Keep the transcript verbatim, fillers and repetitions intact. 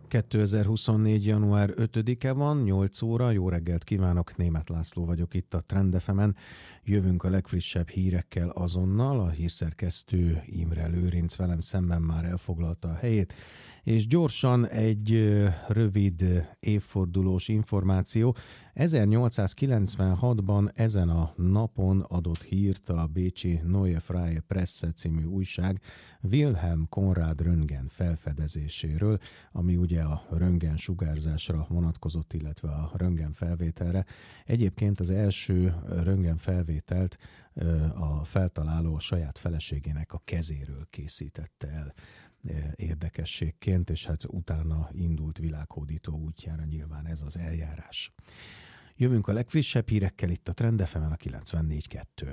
kétezer-huszonnégy. január ötödike van, nyolc óra, jó reggelt kívánok, Németh László vagyok itt a Trend ef emen. Jövünk a legfrissebb hírekkel azonnal, a hírszerkesztő Imre Lőrinc velem szemben már elfoglalta a helyét, és gyorsan egy rövid évfordulós információ. ezernyolcszázkilencvenhatban ezen a napon adott hírt a bécsi Neue Freie Presse című újság Wilhelm Konrad röntgen felfedezéséről, ami ugye a röntgen sugárzásra vonatkozott, illetve a röntgen felvételre. Egyébként az első röntgen felvételt a feltaláló a saját feleségének a kezéről készítette el érdekességként, és hát utána indult világhódító útjára nyilván ez az eljárás. Jövünk a legfrissebb hírekkel itt a Trend ef emen a kilencvennégy kettő.